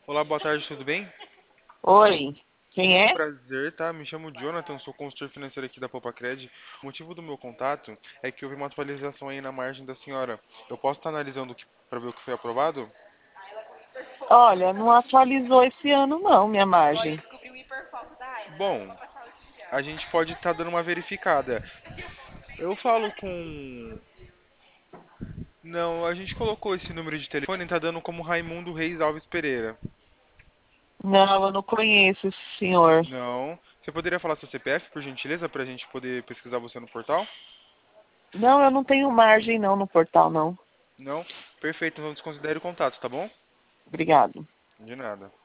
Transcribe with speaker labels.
Speaker 1: Olá, boa tarde, tudo bem?
Speaker 2: Oi, quem
Speaker 1: Muito
Speaker 2: é?
Speaker 1: prazer, tá? Me chamo Jonathan, sou consultor financeiro aqui da Popacred. O motivo do meu contato é que houve uma atualização aí na margem da senhora. Eu posso estar analisando para ver o que foi aprovado?
Speaker 2: Olha, não atualizou esse ano não, minha margem.
Speaker 1: Bom, a gente pode estar dando uma verificada. Eu falo com. Não, a gente colocou esse número de telefone e tá dando como Raimundo Reis Alves Pereira.
Speaker 2: Não, eu não conheço esse senhor.
Speaker 1: Não. Você poderia falar seu CPF, por gentileza, para a gente poder pesquisar você no portal?
Speaker 2: Não, eu não tenho margem não no portal não.
Speaker 1: Não? Perfeito, então desconsidere o contato, tá bom?
Speaker 2: Obrigado.
Speaker 1: De nada.